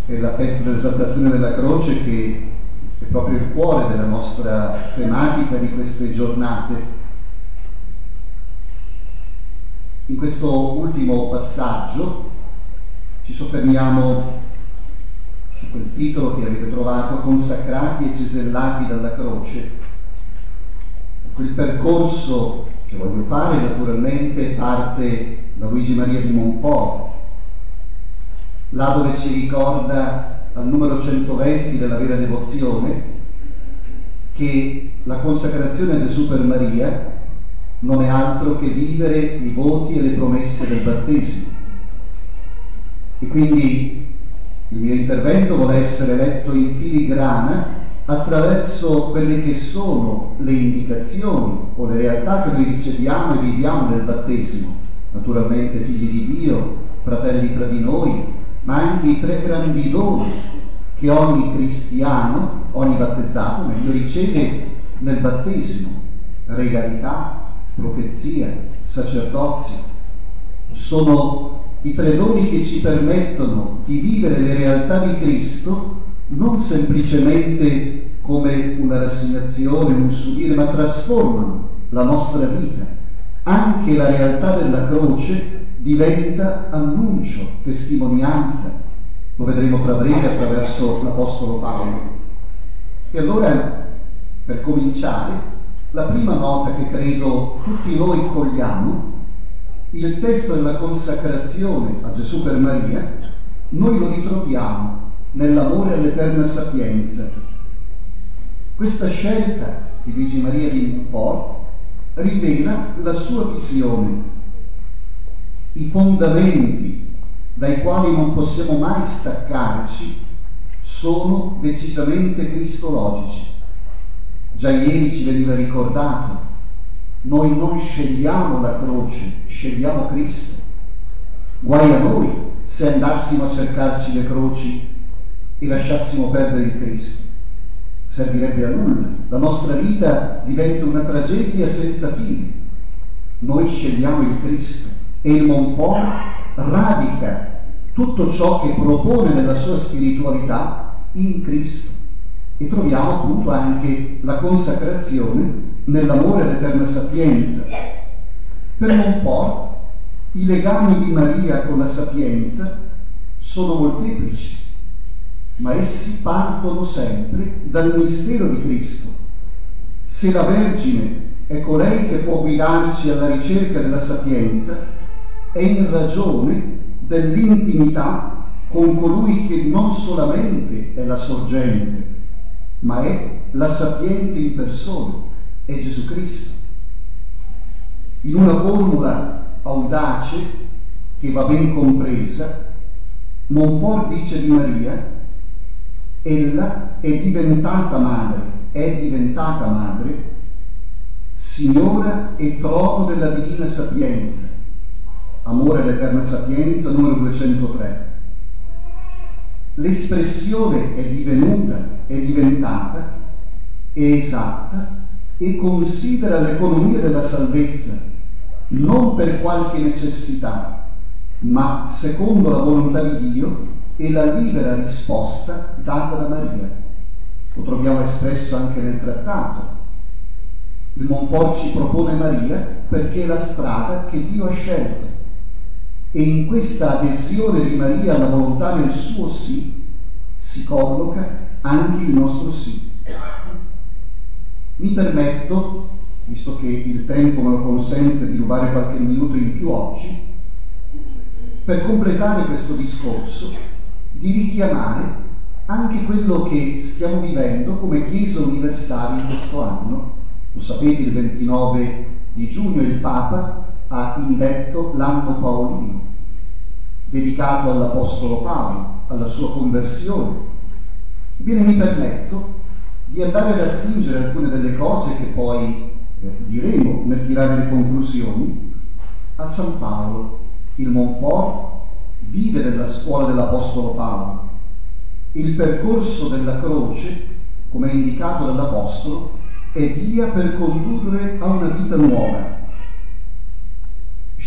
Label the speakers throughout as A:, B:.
A: è la festa dell'esaltazione della croce, che è proprio il cuore della nostra tematica di queste giornate. In questo ultimo passaggio ci soffermiamo su quel titolo che avete trovato, consacrati e cesellati dalla croce. Quel percorso che voglio fare naturalmente parte da Luigi Maria di Montfort, là dove ci ricorda al numero 120 della vera devozione che la consacrazione a Gesù per Maria non è altro che vivere i voti e le promesse del battesimo. E quindi il mio intervento vuole essere letto in filigrana attraverso quelle che sono le indicazioni o le realtà che noi riceviamo e viviamo nel battesimo, naturalmente figli di Dio, fratelli tra di noi, ma anche i tre grandi doni che ogni cristiano, ogni battezzato meglio, riceve nel battesimo: regalità, profezia, sacerdozio. Sono i tre doni che ci permettono di vivere le realtà di Cristo non semplicemente come una rassegnazione, un subire, ma trasformano la nostra vita. Anche la realtà della croce diventa annuncio, testimonianza. Lo vedremo tra breve attraverso l'Apostolo Paolo. E allora, per cominciare, la prima nota che credo tutti noi cogliamo, il testo della consacrazione a Gesù per Maria, noi lo ritroviamo nell'amore all'eterna sapienza. Questa scelta di Luigi Maria di Montfort rivela la sua visione, i fondamenti dai quali non possiamo mai staccarci sono decisamente cristologici. Già ieri ci veniva ricordato, noi non scegliamo la croce, scegliamo Cristo. Guai a noi se andassimo a cercarci le croci e lasciassimo perdere il Cristo. Servirebbe a nulla, la nostra vita diventa una tragedia senza fine. Noi scegliamo il Cristo e il Montfort radica tutto ciò che propone nella sua spiritualità in Cristo. E troviamo appunto anche la consacrazione nell'amore all'eterna sapienza. Per Montfort i legami di Maria con la sapienza sono molteplici, ma essi partono sempre dal mistero di Cristo. Se la Vergine è colei che può guidarci alla ricerca della sapienza, è in ragione dell'intimità con colui che non solamente è la sorgente, ma è la sapienza in persona, è Gesù Cristo. In una formula audace che va ben compresa, Montfort dice di Maria: ella è diventata madre, signora e trono della divina sapienza. Amore all'eterna sapienza, numero 203. L'espressione è divenuta, è diventata, è esatta e considera l'economia della salvezza non per qualche necessità, ma secondo la volontà di Dio e la libera risposta data da Maria. Lo troviamo espresso anche nel trattato. Il Montfort ci propone Maria perché è la strada che Dio ha scelto, e in questa adesione di Maria alla volontà del suo sì si colloca anche il nostro sì. Mi permetto, visto che il tempo me lo consente, di rubare qualche minuto in più oggi, per completare questo discorso, di richiamare anche quello che stiamo vivendo come Chiesa universale in questo anno. Lo sapete, il 29 di giugno il Papa ha indetto l'anno paolino, dedicato all'Apostolo Paolo, alla sua conversione. Ebbene, mi permetto di andare ad attingere alcune delle cose che poi diremo nel tirare le conclusioni a San Paolo. Il Montfort vive nella scuola dell'Apostolo Paolo. Il percorso della croce, come è indicato dall'Apostolo, è via per condurre a una vita nuova.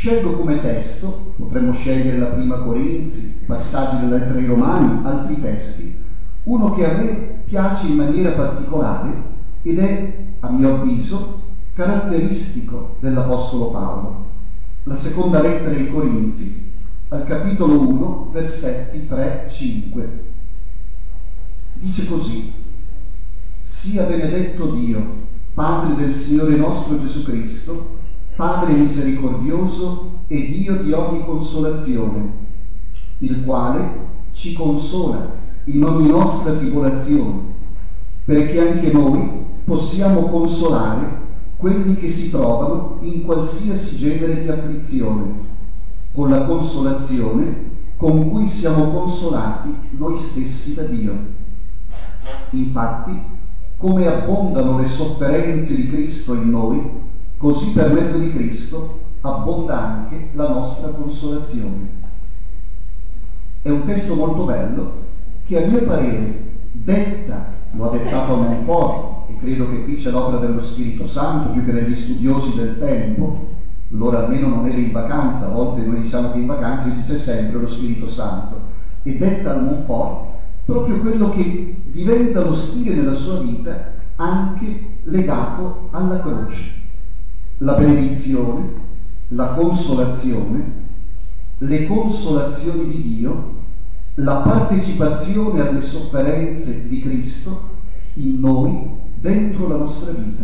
A: Scelgo come testo, potremmo scegliere la prima Corinzi, passaggi della lettera ai Romani, altri testi, uno che a me piace in maniera particolare ed è, a mio avviso, caratteristico dell'Apostolo Paolo. La seconda lettera ai Corinzi, al capitolo 1, versetti 3-5. Dice così: sia benedetto Dio, Padre del Signore nostro Gesù Cristo, Padre misericordioso e Dio di ogni consolazione, il quale ci consola in ogni nostra tribolazione, perché anche noi possiamo consolare quelli che si trovano in qualsiasi genere di afflizione, con la consolazione con cui siamo consolati noi stessi da Dio. Infatti, come abbondano le sofferenze di Cristo in noi, così per mezzo di Cristo abbonda anche la nostra consolazione. È un testo molto bello che a mio parere detta, lo ha dettato a Montfort, e credo che qui c'è l'opera dello Spirito Santo più che negli studiosi del tempo. Loro almeno non era in vacanza, a volte noi diciamo che in vacanza c'è sempre lo Spirito Santo, e detta al Montfort proprio quello che diventa lo stile nella sua vita anche legato alla croce. La benedizione, la consolazione, le consolazioni di Dio, la partecipazione alle sofferenze di Cristo in noi, dentro la nostra vita.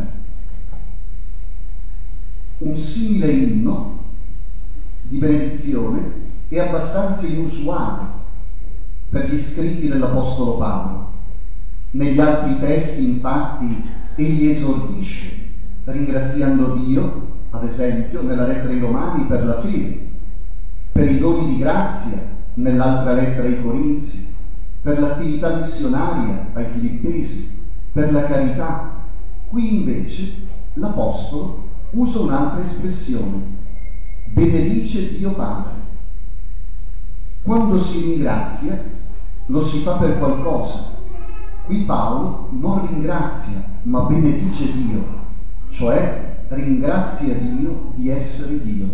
A: Un simile inno di benedizione è abbastanza inusuale per gli scritti dell'Apostolo Paolo. Negli altri testi, infatti, egli esordisce ringraziando Dio, ad esempio nella lettera ai Romani per la fede, per i doni di grazia nell'altra lettera ai Corinzi, per l'attività missionaria ai Filippesi, per la carità. Qui invece l'Apostolo usa un'altra espressione: benedice Dio Padre. Quando si ringrazia lo si fa per qualcosa. Qui Paolo non ringrazia, ma benedice Dio, cioè ringrazia Dio di essere Dio.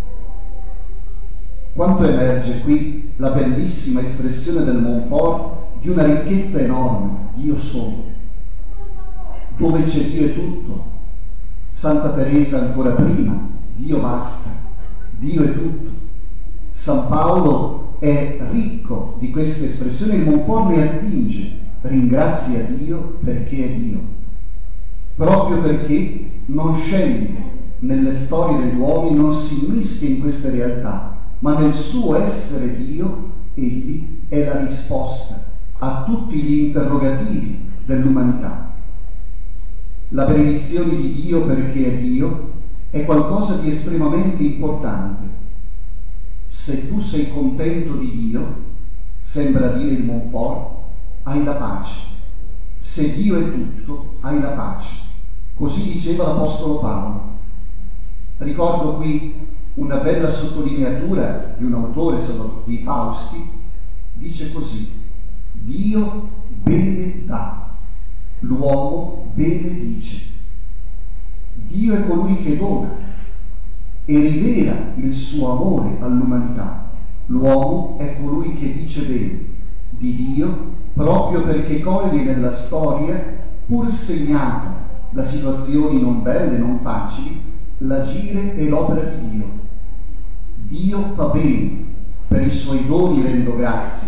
A: Quanto emerge qui la bellissima espressione del Montfort di una ricchezza enorme: Dio solo. Dove c'è Dio è tutto. Santa Teresa ancora prima: Dio basta, Dio è tutto. San Paolo è ricco di queste espressioni, il Montfort ne attinge: ringrazia Dio perché è Dio, proprio perché non scende nelle storie degli uomini, non si immischia in queste realtà, ma nel suo essere Dio egli è la risposta a tutti gli interrogativi dell'umanità. La benedizione di Dio perché è Dio è qualcosa di estremamente importante. Se tu sei contento di Dio, sembra dire il Montfort, hai la pace. Se Dio è tutto, hai la pace. Così diceva l'Apostolo Paolo. Ricordo qui una bella sottolineatura di un autore, di Fausti, dice così: Dio bene dà, l'uomo benedice. Dio è colui che dona e rivela il suo amore all'umanità. L'uomo è colui che dice bene di Dio, proprio perché coglie nella storia, pur segnata da situazioni non belle, non facili, l'agire e l'opera di Dio. Dio fa bene, per i suoi doni rendo grazie,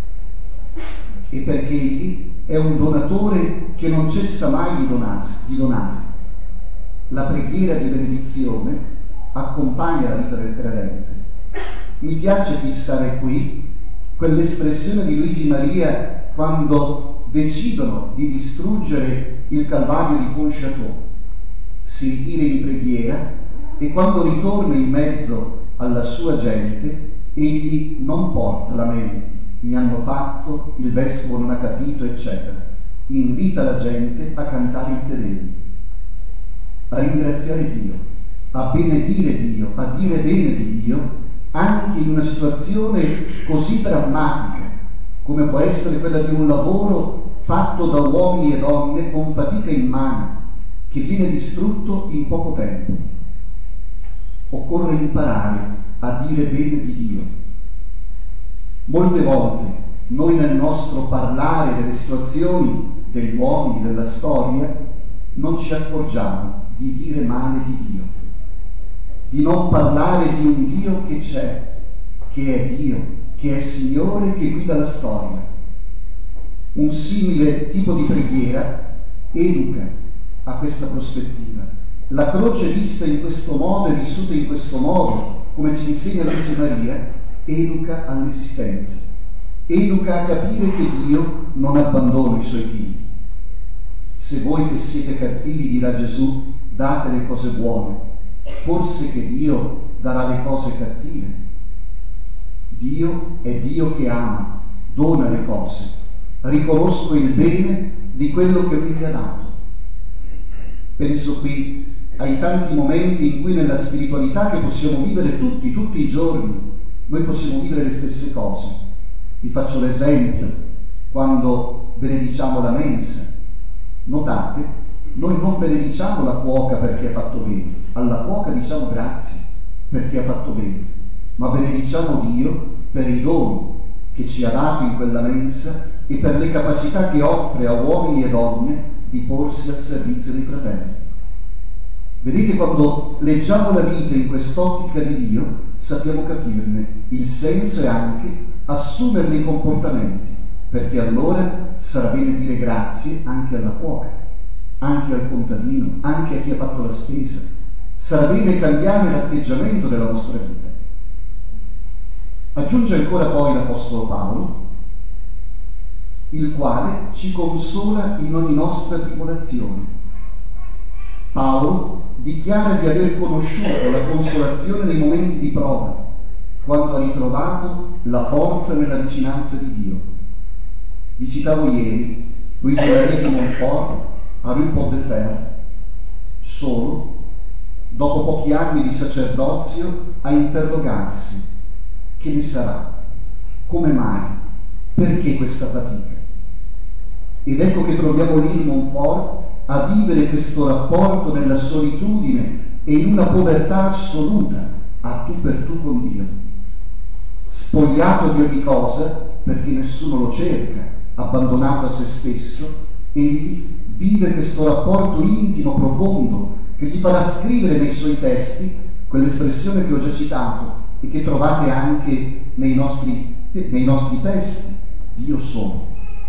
A: e perché egli è un donatore che non cessa mai di donare. La preghiera di benedizione accompagna la vita del credente. Mi piace fissare qui quell'espressione di Luigi Maria quando decidono di distruggere il Calvario di Pontchâteau. Si ritira in preghiera e quando ritorna in mezzo alla sua gente, egli non porta lamenti, mi hanno fatto, il vescovo non ha capito, eccetera. Invita la gente a cantare il Te Deum, a ringraziare Dio, a benedire Dio, a dire bene di Dio, anche in una situazione così drammatica come può essere quella di un lavoro fatto da uomini e donne con fatica immane, che viene distrutto in poco tempo. occorre imparare a dire bene di Dio. Molte volte noi nel nostro parlare delle situazioni, degli uomini, della storia, non ci accorgiamo di dire male di Dio, di non parlare di un Dio che c'è, che è Dio, che è Signore, che guida la storia. Un simile tipo di preghiera educa a questa prospettiva. La croce vista in questo modo e vissuta in questo modo, come ci insegna la Vergine Maria, educa all'esistenza, educa a capire che Dio non abbandona i suoi figli. Se voi che siete cattivi, dirà Gesù, date le cose buone, forse che Dio darà le cose cattive. Dio è Dio che ama, dona le cose. Riconosco il bene di quello che Lui mi ha dato. Penso qui ai tanti momenti in cui nella spiritualità che possiamo vivere tutti i giorni, noi possiamo vivere le stesse cose. Vi faccio l'esempio, quando benediciamo la mensa. Notate, noi non benediciamo la cuoca perché ha fatto bene, alla cuoca diciamo grazie perché ha fatto bene, ma benediciamo Dio per i doni che ci ha dato in quella mensa e per le capacità che offre a uomini e donne di porsi al servizio dei fratelli. Vedete, quando leggiamo la vita in quest'ottica di Dio, sappiamo capirne il senso e anche assumerne i comportamenti, perché allora sarà bene dire grazie anche alla cuoca, anche al contadino, anche a chi ha fatto la spesa. Sarà bene cambiare l'atteggiamento della nostra vita. Aggiunge ancora poi l'Apostolo Paolo, il quale ci consola in ogni nostra tribolazione. Paolo dichiara di aver conosciuto la consolazione nei momenti di prova, quando ha ritrovato la forza nella vicinanza di Dio. Vi citavo ieri Luigi Maria di Montfort a Rue Pot de Fer, solo, dopo pochi anni di sacerdozio, a interrogarsi: che ne sarà? Come mai? Perché questa fatica? Ed ecco che troviamo lì Montfort a vivere questo rapporto nella solitudine e in una povertà assoluta, a tu per tu con Dio, spogliato di ogni cosa perché nessuno lo cerca, abbandonato a se stesso. Egli vive questo rapporto intimo, profondo, che gli farà scrivere nei suoi testi quell'espressione che ho già citato e che trovate anche nei nostri testi: Dio sono,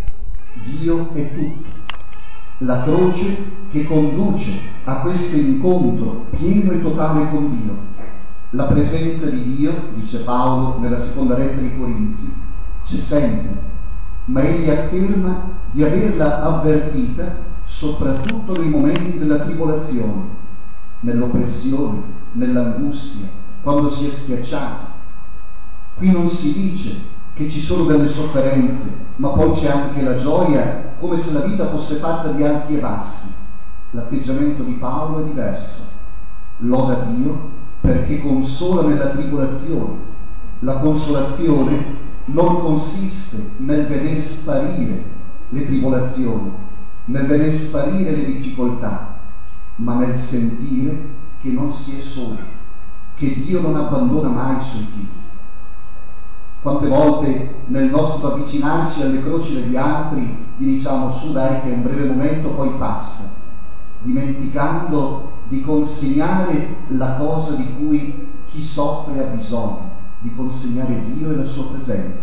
A: Dio è tutto. La croce che conduce a questo incontro pieno e totale con Dio. La presenza di Dio, dice Paolo nella seconda lettera ai Corinzi, c'è sempre, ma egli afferma di averla avvertita soprattutto nei momenti della tribolazione, nell'oppressione, nell'angustia, quando si è schiacciati. Qui non si dice che ci sono delle sofferenze, ma poi c'è anche la gioia, come se la vita fosse fatta di alti e bassi. L'atteggiamento di Paolo è diverso. Loda Dio perché consola nella tribolazione. La consolazione non consiste nel vedere sparire le tribolazioni, nel vedere sparire le difficoltà, ma nel sentire che non si è soli, che Dio non abbandona mai i suoi figli. Quante volte nel nostro avvicinarci alle croci degli altri gli diciamo: su dai, che è un breve momento, poi passa, dimenticando di consegnare la cosa di cui chi soffre ha bisogno, di consegnare Dio e la sua presenza.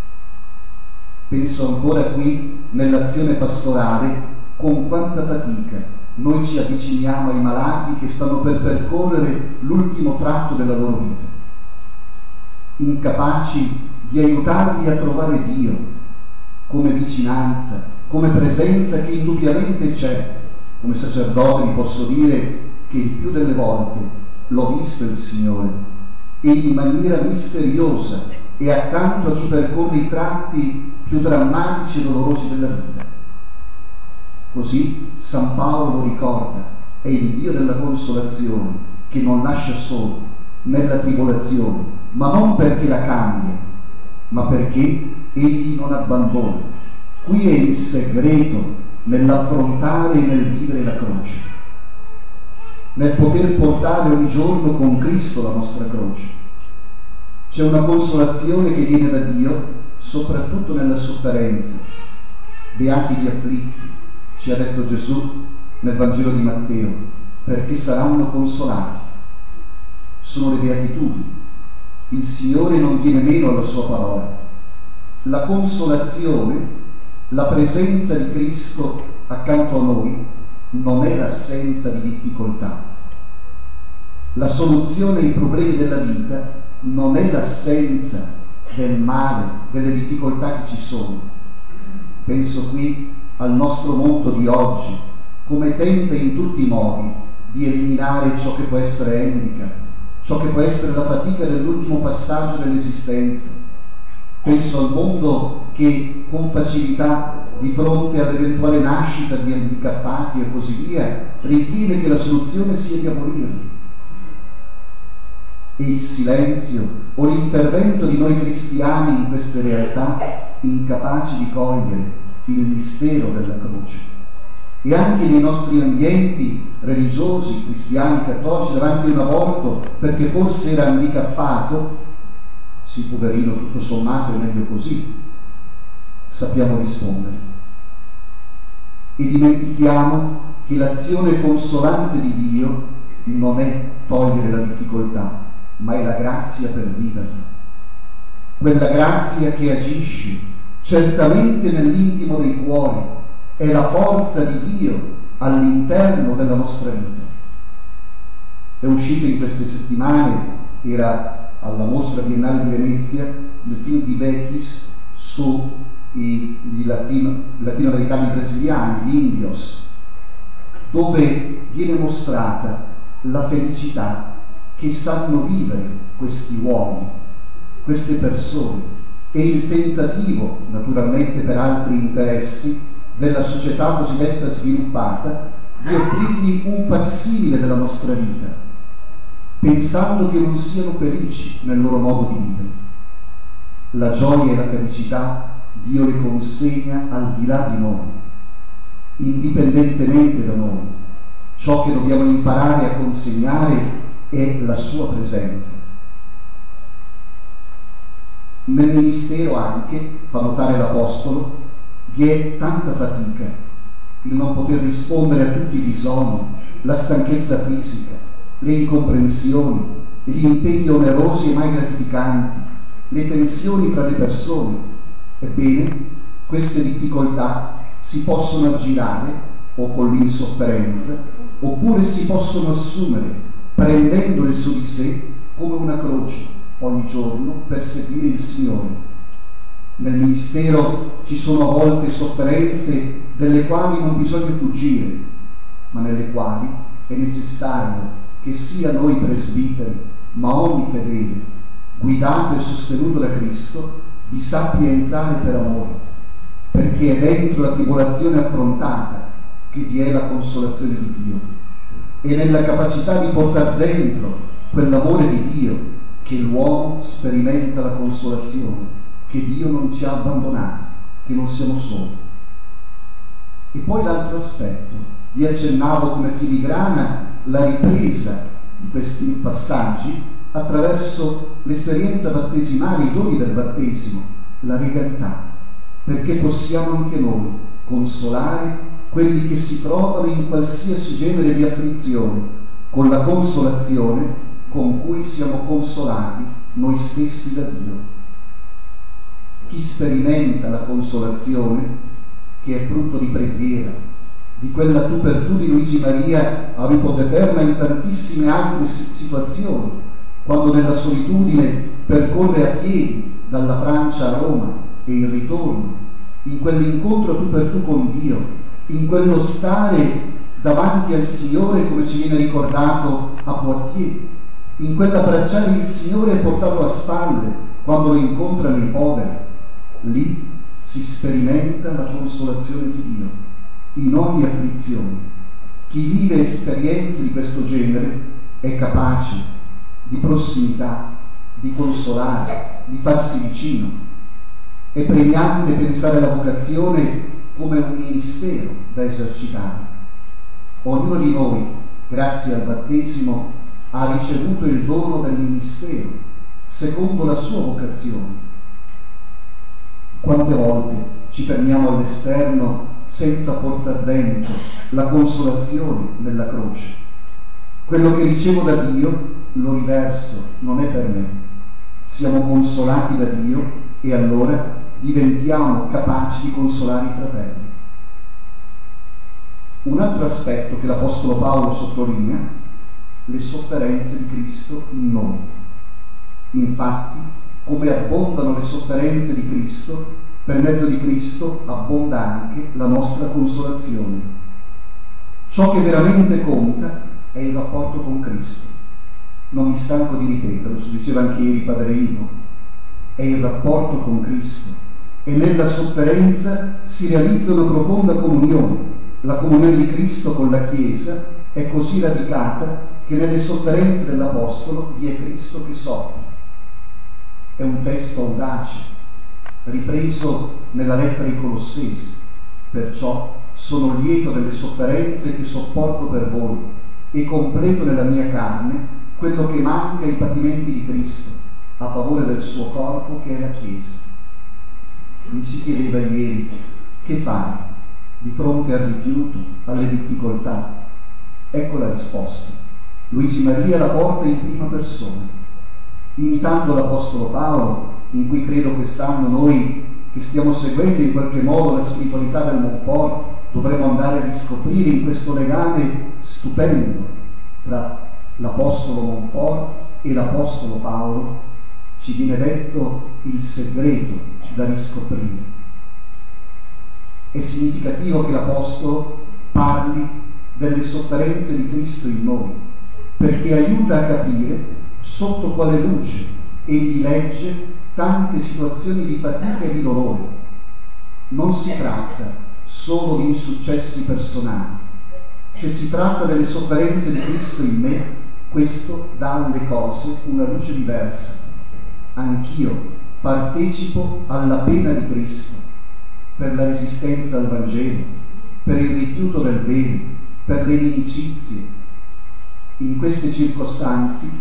A: Penso ancora qui nell'azione pastorale con quanta fatica noi ci avviciniamo ai malati che stanno per percorrere l'ultimo tratto della loro vita, incapaci di aiutarli a trovare Dio come vicinanza, come presenza che indubbiamente c'è. Come sacerdote vi posso dire che il più delle volte l'ho visto il Signore, e in maniera misteriosa, e accanto a chi percorre i tratti più drammatici e dolorosi della vita. Così San Paolo lo ricorda: è il Dio della consolazione che non lascia solo nella tribolazione, ma non perché la cambia, ma perché egli non abbandona. Qui è il segreto nell'affrontare e nel vivere la croce. nel poter portare ogni giorno con Cristo la nostra croce. C'è una consolazione che viene da Dio, soprattutto nella sofferenza. Beati gli afflitti, ci ha detto Gesù nel Vangelo di Matteo, perché saranno consolati. Sono le beatitudini. Il Signore non viene meno alla sua parola. La consolazione, la presenza di Cristo accanto a noi, non è l'assenza di difficoltà. La soluzione ai problemi della vita non è l'assenza del male, delle difficoltà che ci sono. Penso qui al nostro mondo di oggi, come tenta in tutti i modi di eliminare ciò che può essere handicap, ciò che può essere la fatica dell'ultimo passaggio dell'esistenza. Penso al mondo che con facilità, di fronte all'eventuale nascita di handicappati e così via, ritiene che la soluzione sia di abolirli. E il silenzio o l'intervento di noi cristiani in queste realtà, incapaci di cogliere il mistero della croce. E anche nei nostri ambienti religiosi, cristiani, cattolici, davanti a un aborto, perché forse era handicappato, sì, poverino, tutto sommato è meglio così, sappiamo rispondere. E dimentichiamo che l'azione consolante di Dio non è togliere la difficoltà, ma è la grazia per viverla. Quella grazia che agisce certamente nell'intimo dei cuori, è la forza di Dio all'interno della nostra vita. È uscito in queste settimane, era alla Mostra Biennale di Venezia, il film di Bechis sui latinoamericani brasiliani, gli indios, dove viene mostrata la felicità che sanno vivere questi uomini, queste persone, e il tentativo, naturalmente per altri interessi, della società cosiddetta sviluppata, di offrirgli un facsimile della nostra vita, pensando che non siano felici nel loro modo di vivere. La gioia e la felicità Dio le consegna al di là di noi, indipendentemente da noi. Ciò che dobbiamo imparare a consegnare è la sua presenza. Nel ministero anche, fa notare l'Apostolo, vi è tanta fatica, il non poter rispondere a tutti i bisogni, la stanchezza fisica, le incomprensioni, gli impegni onerosi e mai gratificanti, le tensioni tra le persone. Ebbene, queste difficoltà si possono aggirare o con l'insofferenza, oppure si possono assumere prendendole su di sé come una croce ogni giorno per seguire il Signore. Nel ministero ci sono a volte sofferenze delle quali non bisogna fuggire, ma nelle quali è necessario che sia noi presbiteri, ma ogni fedele, guidato e sostenuto da Cristo, vi sappia entrare per amore, perché è dentro la tribolazione affrontata che vi è la consolazione di Dio, e nella capacità di portare dentro quell'amore di Dio che l'uomo sperimenta la consolazione, che Dio non ci ha abbandonati, che non siamo soli. E poi l'altro aspetto, vi accennavo come filigrana la ripresa di questi passaggi attraverso l'esperienza battesimale, i doni del battesimo, la regalità, perché possiamo anche noi consolare quelli che si trovano in qualsiasi genere di afflizione, con la consolazione con cui siamo consolati noi stessi da Dio. Chi sperimenta la consolazione, che è frutto di preghiera, di quella tu per tu di Luigi Maria a ripoteferma in tantissime altre situazioni, quando nella solitudine percorre a piedi dalla Francia a Roma e il ritorno, in quell'incontro tu per tu con Dio, in quello stare davanti al Signore come ci viene ricordato a Poitiers, in quell'abbracciare il Signore e portarlo a spalle quando lo incontrano i poveri. Lì si sperimenta la consolazione di Dio in ogni afflizione. Chi vive esperienze di questo genere è capace di prossimità, di consolare, di farsi vicino. È premiante pensare alla vocazione come un ministero da esercitare. Ognuno di noi grazie al battesimo, ha ricevuto il dono del ministero, secondo la sua vocazione. Quante volte ci fermiamo all'esterno senza portar dentro la consolazione della croce? Quello che ricevo da Dio lo riverso, non è per me. Siamo consolati da Dio e allora diventiamo capaci di consolare i fratelli. Un altro aspetto che l'Apostolo Paolo sottolinea: le sofferenze di Cristo in noi. Infatti, come abbondano le sofferenze di Cristo, per mezzo di Cristo abbonda anche la nostra consolazione. Ciò che veramente conta è il rapporto con Cristo. Non mi stanco di ripeterlo, ci diceva anche ieri Padre Ivo, è il rapporto con Cristo, e nella sofferenza si realizza una profonda comunione. La comunione di Cristo con la Chiesa è così radicata che nelle sofferenze dell'Apostolo vi è Cristo che soffre. È un testo audace, ripreso nella lettera ai Colossesi. Perciò sono lieto delle sofferenze che sopporto per voi e completo nella mia carne quello che manca ai patimenti di Cristo a favore del suo corpo che è la Chiesa. Mi si chiedeva ieri: che fare di fronte al rifiuto, alle difficoltà? Ecco la risposta. Luigi Maria la porta in prima persona, imitando l'Apostolo Paolo, in cui credo quest'anno noi che stiamo seguendo in qualche modo la spiritualità del Monfort dovremo andare a riscoprire in questo legame stupendo tra l'Apostolo Monfort e l'Apostolo Paolo. Ci viene detto il segreto da riscoprire. È significativo che l'Apostolo parli delle sofferenze di Cristo in noi, perché aiuta a capire sotto quale luce egli legge tante situazioni di fatica e di dolore. Non si tratta solo di insuccessi personali. Se si tratta delle sofferenze di Cristo in me, questo dà alle cose una luce diversa. Anch'io partecipo alla pena di Cristo per la resistenza al Vangelo, per il rifiuto del bene, per le inimicizie. In queste circostanze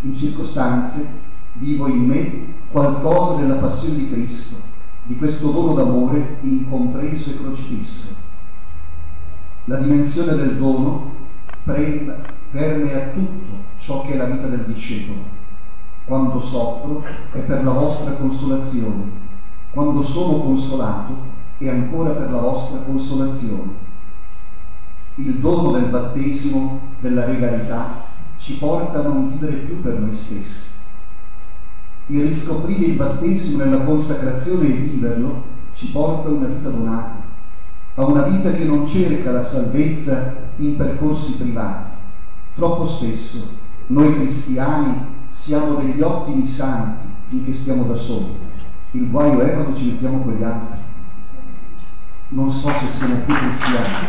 A: vivo in me qualcosa della passione di Cristo, di questo dono d'amore incompreso e crocifisso. La dimensione del dono permea tutto ciò che è la vita del discepolo. Quando soffro è per la vostra consolazione, quando sono consolato è ancora per la vostra consolazione. Il dono del battesimo, della regalità, ci porta a non vivere più per noi stessi. Il riscoprire il battesimo nella consacrazione e viverlo ci porta a una vita donata, a una vita che non cerca la salvezza in percorsi privati. Troppo spesso noi cristiani siamo degli ottimi santi finché stiamo da soli. Il guaio è quando ci mettiamo con gli altri. Non so se siamo più cristiani.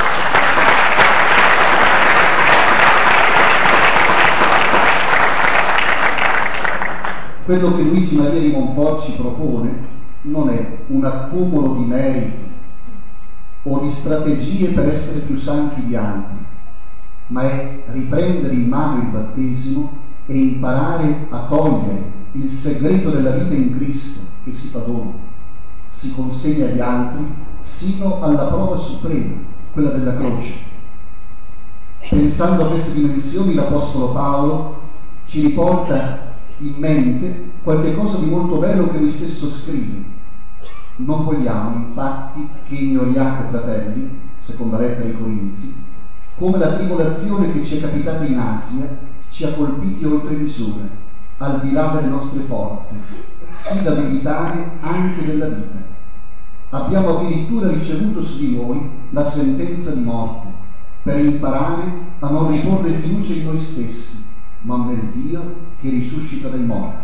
A: Quello che Luigi Maria di Monfort ci propone non è un accumulo di meriti o di strategie per essere più santi di altri, ma è riprendere in mano il battesimo e imparare a cogliere il segreto della vita in Cristo che si fa dono, si consegna agli altri sino alla prova suprema, quella della croce. Pensando a queste dimensioni, l'Apostolo Paolo ci riporta in mente qualche cosa di molto bello che lui stesso scrive. Non vogliamo infatti che ignoriate, fratelli, seconda lettera ai Corinzi, come la tribolazione che ci è capitata in Asia ci ha colpiti oltre misura, al di là delle nostre forze, sì da dubitare anche della vita. Abbiamo addirittura ricevuto su di noi la sentenza di morte, per imparare a non riporre fiducia in noi stessi, ma nel Dio che risuscita dai morti.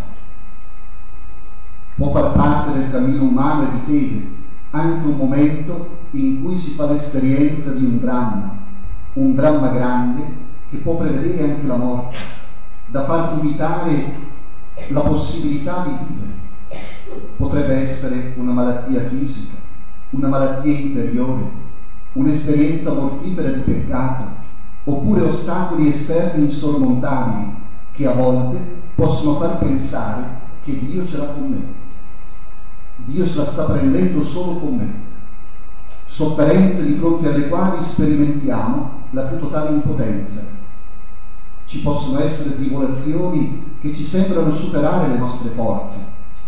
A: Può far parte del cammino umano e di fede anche un momento in cui si fa l'esperienza di un dramma grande che può prevedere anche la morte, da far dubitare la possibilità di vivere. Potrebbe essere una malattia fisica, una malattia interiore, un'esperienza mortifera di peccato, oppure ostacoli esterni insormontabili che a volte possono far pensare che Dio ce l'ha con me. Dio se la sta prendendo solo con me. Sofferenze di fronte alle quali sperimentiamo la più totale impotenza. Ci possono essere tribolazioni che ci sembrano superare le nostre forze.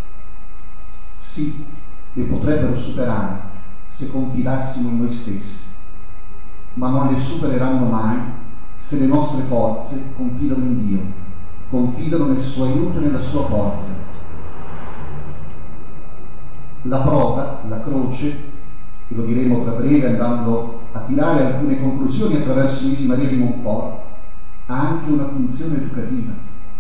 A: Sì, le potrebbero superare se confidassimo in noi stessi, ma non le supereranno mai se le nostre forze confidano in Dio, confidano nel suo aiuto e nella sua forza. La prova, la croce, e lo diremo tra breve andando a tirare alcune conclusioni attraverso Luigi Maria di Montfort, ha anche una funzione educativa.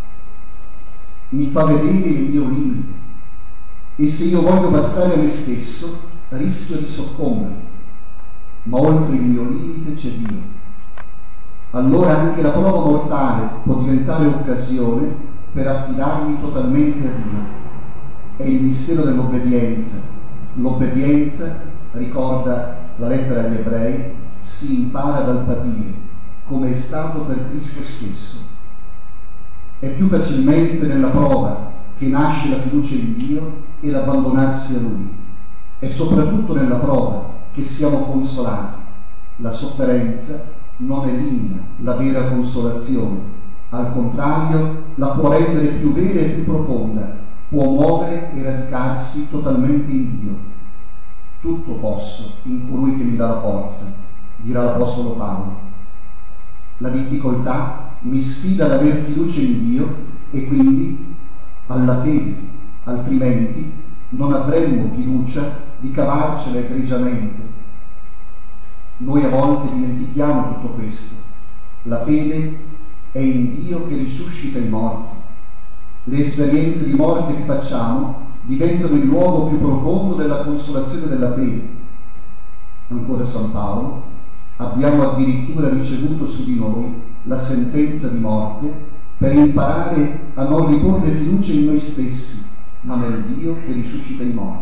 A: Mi fa vedere il mio limite e se io voglio bastare a me stesso rischio di soccombere, ma oltre il mio limite c'è Dio. Allora anche la prova mortale può diventare occasione per affidarmi totalmente a Dio. È il mistero dell'obbedienza. L'obbedienza, ricorda la lettera agli Ebrei, si impara dal patire, come è stato per Cristo stesso. È più facilmente nella prova che nasce la fiducia in Dio e l'abbandonarsi a Lui. È soprattutto nella prova che siamo consolati. La sofferenza non elimina la vera consolazione, al contrario la può rendere più vera e più profonda, può muovere e radicarsi totalmente in Dio. Tutto posso in colui che mi dà la forza, dirà l'Apostolo Paolo. La difficoltà mi sfida ad aver fiducia in Dio e quindi alla fede, altrimenti non avremmo fiducia di cavarcela egregiamente. Noi a volte dimentichiamo tutto questo. La fede è in Dio che risuscita i morti. Le esperienze di morte che facciamo diventano il luogo più profondo della consolazione della fede. Ancora San Paolo: abbiamo addirittura ricevuto su di noi la sentenza di morte per imparare a non riporre fiducia in noi stessi, ma nel Dio che risuscita i morti.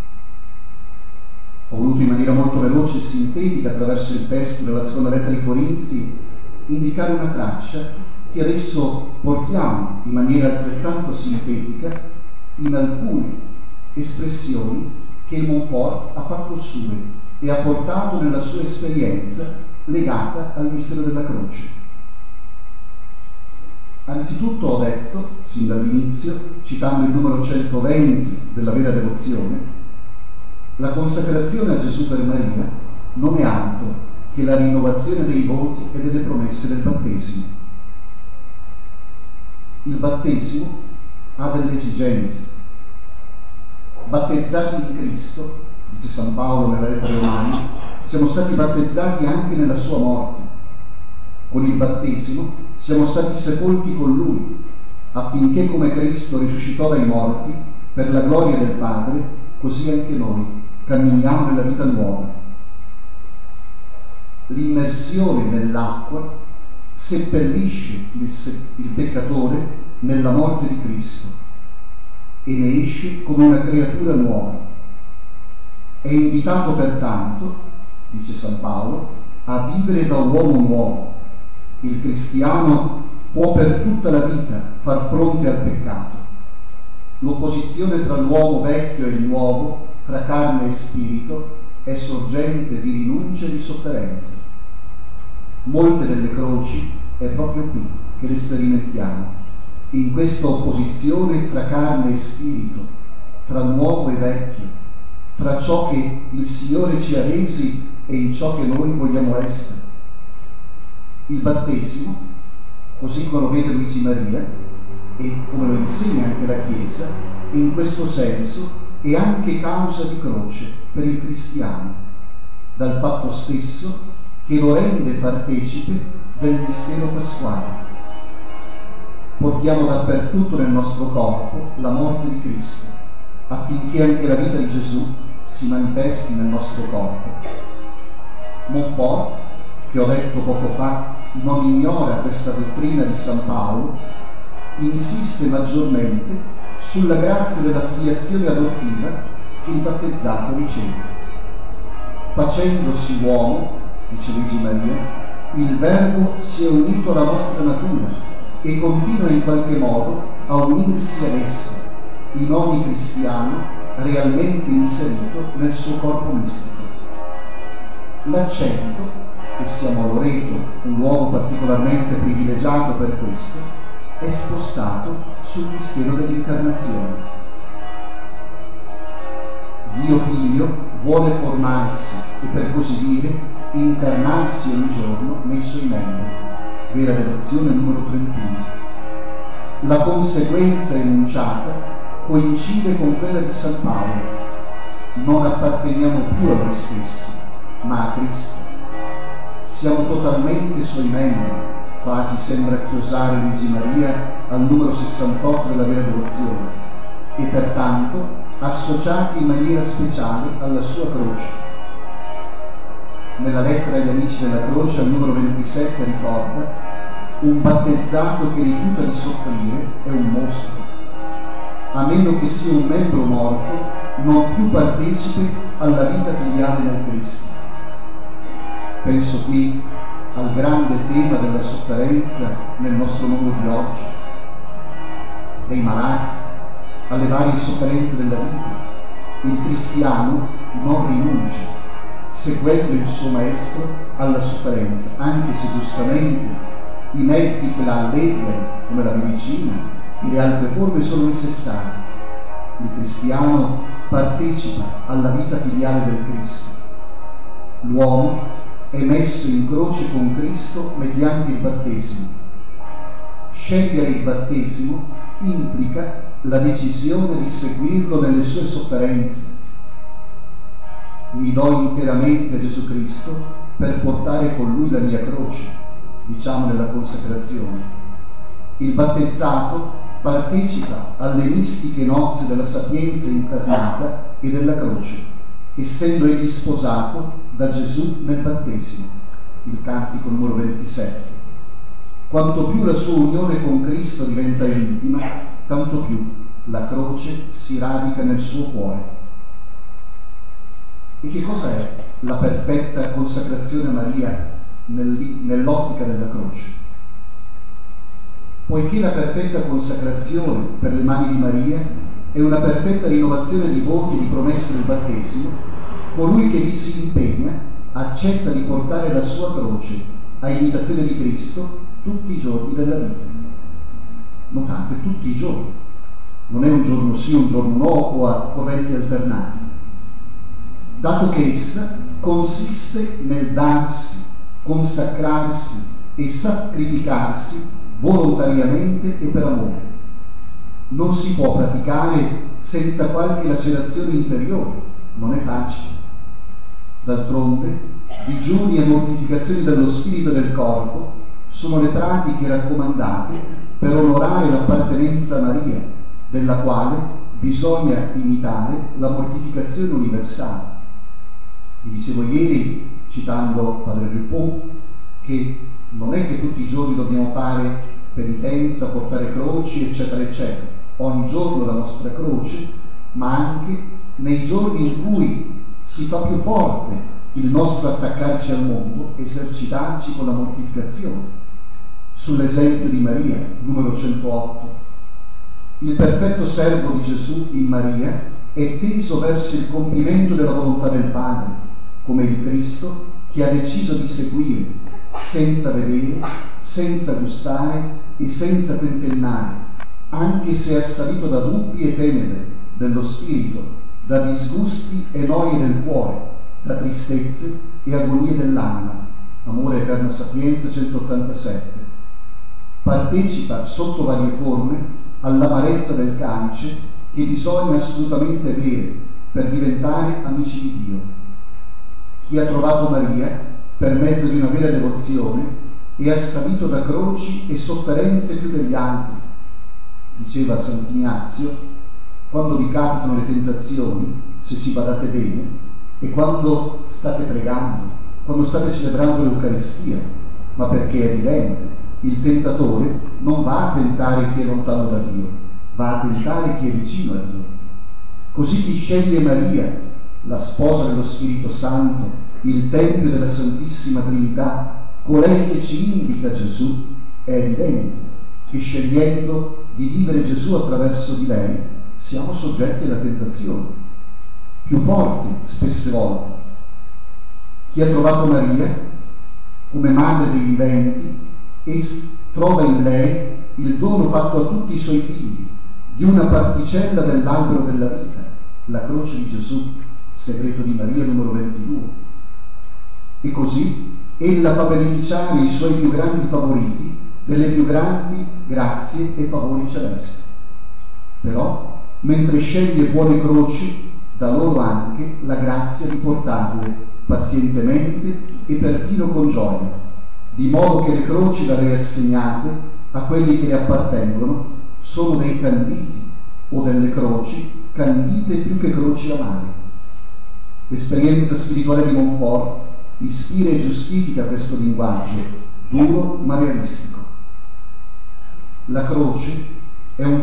A: Ho voluto in maniera molto veloce e sintetica, attraverso il testo della seconda lettera ai Corinzi, indicare una traccia che adesso portiamo in maniera altrettanto sintetica in alcune espressioni che il Montfort ha fatto sue e ha portato nella sua esperienza legata al mistero della croce. Anzitutto ho detto, sin dall'inizio, citando il numero 120 della vera devozione, la consacrazione a Gesù per Maria non è altro che la rinnovazione dei voti e delle promesse del battesimo. Il battesimo ha delle esigenze. Battezzati in Cristo, dice San Paolo nella lettera ai Romani, siamo stati battezzati anche nella sua morte. Con il battesimo siamo stati sepolti con Lui, affinché come Cristo risuscitò dai morti per la gloria del Padre, così anche noi camminiamo nella vita nuova. L'immersione nell'acqua seppellisce il peccatore nella morte di Cristo e ne esce come una creatura nuova. È invitato pertanto, dice San Paolo, a vivere da uomo nuovo. Il cristiano può per tutta la vita far fronte al peccato. L'opposizione tra l'uomo vecchio e il nuovo, tra carne e spirito, è sorgente di rinuncia e di sofferenza. Molte delle croci è proprio qui che le sperimentiamo, in questa opposizione tra carne e spirito, tra nuovo e vecchio, tra ciò che il Signore ci ha resi e in ciò che noi vogliamo essere. Il battesimo, così come lo vede Luigi Maria e come lo insegna anche la Chiesa, in questo senso è anche causa di croce per il cristiano, dal fatto stesso che lo rende partecipe del mistero pasquale. Portiamo dappertutto nel nostro corpo la morte di Cristo, affinché anche la vita di Gesù si manifesti nel nostro corpo. Montfort, che ho detto poco fa, non ignora questa dottrina di San Paolo, insiste maggiormente sulla grazia della filiazione adottiva che il battezzato riceve. Facendosi uomo, dice Luigi Maria, il Verbo si è unito alla nostra natura e continua in qualche modo a unirsi ad essa, in ogni cristiano realmente inserito nel suo corpo mistico. L'accento, che siamo a Loreto, un luogo particolarmente privilegiato per questo, è spostato sul mistero dell'incarnazione. Dio Figlio vuole formarsi e, per così dire, incarnarsi ogni giorno nei suoi membri. Vera Devozione numero 31. La conseguenza enunciata coincide con quella di San Paolo. Non apparteniamo più a noi stessi, ma a Cristo. Siamo totalmente suoi membri, quasi sembra chiosare Luigi Maria al numero 68 della Vera Devozione, e pertanto associati in maniera speciale alla sua croce. Nella lettera agli amici della croce al numero 27 ricorda: un battezzato che rifiuta di soffrire è un mostro, a meno che sia un membro morto, non più partecipe alla vita filiale nel Cristo. Penso qui al grande tema della sofferenza nel nostro mondo di oggi, dei malati, alle varie sofferenze della vita. Il cristiano non rinuncia, seguendo il suo maestro, alla sofferenza, anche se giustamente i mezzi che la alleviano, come la medicina e le altre forme, sono necessari. Il cristiano partecipa alla vita filiale del Cristo. L'uomo è messo in croce con Cristo mediante il battesimo. Scegliere il battesimo implica la decisione di seguirlo nelle sue sofferenze. Mi do interamente a Gesù Cristo per portare con Lui la mia croce, diciamo nella consacrazione. Il battezzato partecipa alle mistiche nozze della sapienza incarnata e della croce, essendo egli sposato da Gesù nel battesimo. Il cantico numero 27. Quanto più la sua unione con Cristo diventa intima, tanto più la croce si radica nel suo cuore. E che cosa è la perfetta consacrazione a Maria nell'ottica della croce? Poiché la perfetta consacrazione per le mani di Maria è una perfetta rinnovazione di voti e di promesse del battesimo, colui che vi si impegna accetta di portare la sua croce a imitazione di Cristo tutti i giorni della vita. Notate, tutti i giorni. Non è un giorno sì, un giorno no, o a correnti alternati. Dato che essa consiste nel darsi, consacrarsi e sacrificarsi volontariamente e per amore. Non si può praticare senza qualche lacerazione interiore, non è facile. D'altronde, digiuni e mortificazioni dello spirito e del corpo sono le pratiche raccomandate per onorare l'appartenenza a Maria, della quale bisogna imitare la mortificazione universale. Vi dicevo ieri, citando Padre Dupont, che non è che tutti i giorni dobbiamo fare penitenza, portare croci, eccetera, eccetera. Ogni giorno la nostra croce, ma anche nei giorni in cui si fa più forte il nostro attaccarci al mondo, esercitarci con la mortificazione. Sull'esempio di Maria, numero 108. Il perfetto servo di Gesù in Maria è teso verso il compimento della volontà del Padre, come il Cristo che ha deciso di seguire, senza vedere, senza gustare e senza tentennare, anche se è assalito da dubbi e tenebre dello spirito, da disgusti e noie del cuore, da tristezze e agonie dell'anima. Amore, Eterna Sapienza 187. Partecipa sotto varie forme all'amarezza del calice che bisogna assolutamente bere per diventare amici di Dio. Chi ha trovato Maria per mezzo di una vera devozione è assalito da croci e sofferenze più degli altri. Diceva Sant'Ignazio: quando vi capitano le tentazioni, se ci badate bene, e quando state pregando, quando state celebrando l'Eucaristia, ma perché è evidente, il tentatore non va a tentare chi è lontano da Dio, va a tentare chi è vicino a Dio. Così chi sceglie Maria, la sposa dello Spirito Santo, il Tempio della Santissima Trinità, colei che ci indica Gesù, è evidente che scegliendo di vivere Gesù attraverso di lei siamo soggetti alla tentazione, più forte spesse volte. Chi ha trovato Maria come madre dei viventi trova in lei il dono fatto a tutti i suoi figli di una particella dell'albero della vita, la croce di Gesù, segreto di Maria numero 22. E così ella fa beneficiare i suoi più grandi favoriti delle più grandi grazie e favori celesti. Però, mentre sceglie buone croci, dà loro anche la grazia di portarle pazientemente e perfino con gioia, di modo che le croci da lei assegnate a quelli che le appartengono sono dei canditi o delle croci candite più che croci amare. L'esperienza spirituale di Montfort ispira e giustifica questo linguaggio duro ma realistico. La croce è un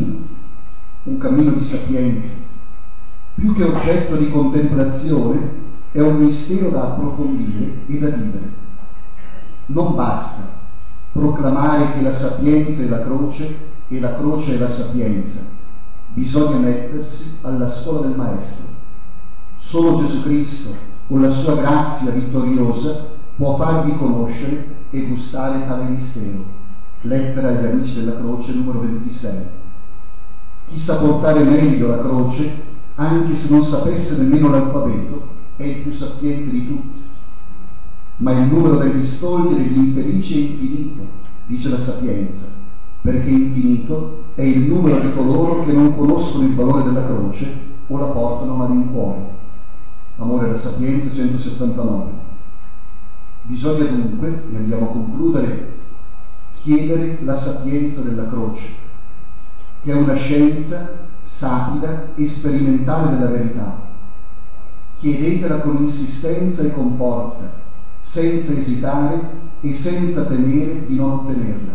A: cammino di sapienza. Più che oggetto di contemplazione, è un mistero da approfondire e da vivere. Non basta proclamare che la sapienza è la croce e la croce è la sapienza. Bisogna mettersi alla scuola del Maestro. Solo Gesù Cristo, con la sua grazia vittoriosa, può farvi conoscere e gustare tale mistero. Lettera agli amici della croce numero 26. Chi sa portare meglio la croce, anche se non sapesse nemmeno l'alfabeto, è il più sapiente di tutti. Ma il numero degli stolti e degli infelici è infinito, dice la sapienza, perché infinito è il numero di coloro che non conoscono il valore della croce o la portano a malincuore. Amore alla Sapienza 179. Bisogna dunque, e andiamo a concludere, chiedere la sapienza della croce, che è una scienza sapida e sperimentale della verità. Chiedetela con insistenza e con forza, senza esitare e senza temere di non ottenerla.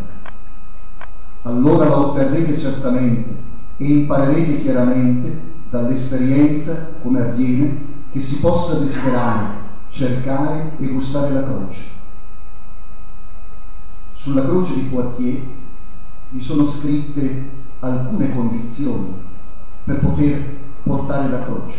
A: Allora la otterrete certamente e imparerete chiaramente dall'esperienza come avviene che si possa desiderare, cercare e gustare la croce. Sulla croce di Poitiers vi sono scritte alcune condizioni per poter portare la croce.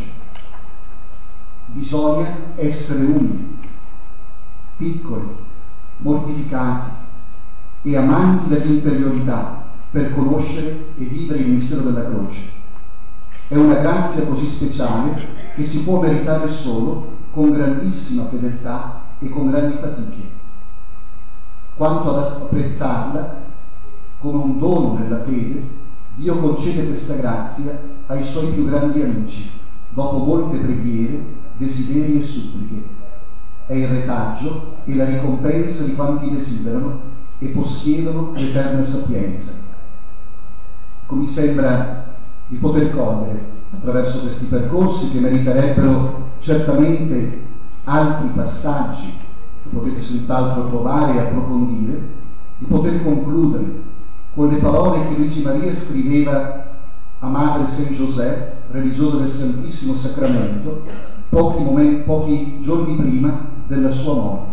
A: Bisogna essere umili, piccoli, mortificati e amanti dell'interiorità per conoscere e vivere il mistero della croce. È una grazia così speciale che si può meritare solo con grandissima fedeltà e con grandi fatiche. Quanto ad apprezzarla come un dono della fede, Dio concede questa grazia ai suoi più grandi amici, dopo molte preghiere, desideri e suppliche. È il retaggio e la ricompensa di quanti desiderano e possiedono l'eterna sapienza. Mi sembra di poter cogliere attraverso questi percorsi, che meriterebbero certamente altri passaggi che potete senz'altro provare e approfondire, di poter concludere con le parole che Luigi Maria scriveva a Madre Saint José, religiosa del Santissimo Sacramento, pochi giorni prima della sua morte.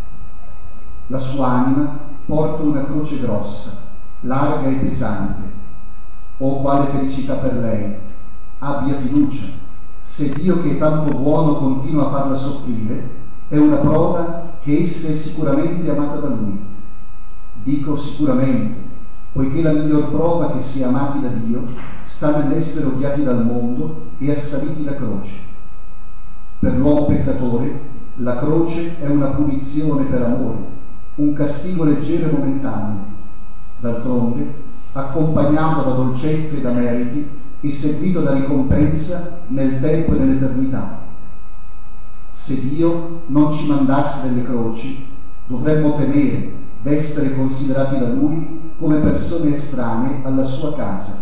A: La sua anima porta una croce grossa, larga e pesante. Oh, quale felicità per lei! Abbia fiducia. Se Dio, che è tanto buono, continua a farla soffrire, è una prova che essa è sicuramente amata da Lui. Dico sicuramente, poiché la miglior prova che si è amati da Dio sta nell'essere odiati dal mondo e assaliti la croce. Per l'uomo peccatore la croce è una punizione per amore, un castigo leggero e momentaneo. D'altronde, accompagnato da dolcezze e da meriti e seguito da ricompensa nel tempo e nell'eternità. Se Dio non ci mandasse delle croci, dovremmo temere d'essere considerati da Lui come persone estranee alla sua casa.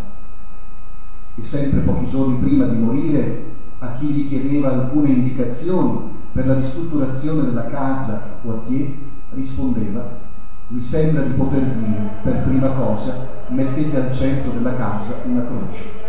A: E sempre pochi giorni prima di morire, a chi gli chiedeva alcune indicazioni per la ristrutturazione della casa Poitiers, rispondeva: mi sembra di poter dire per prima cosa, mettete al centro della casa una croce.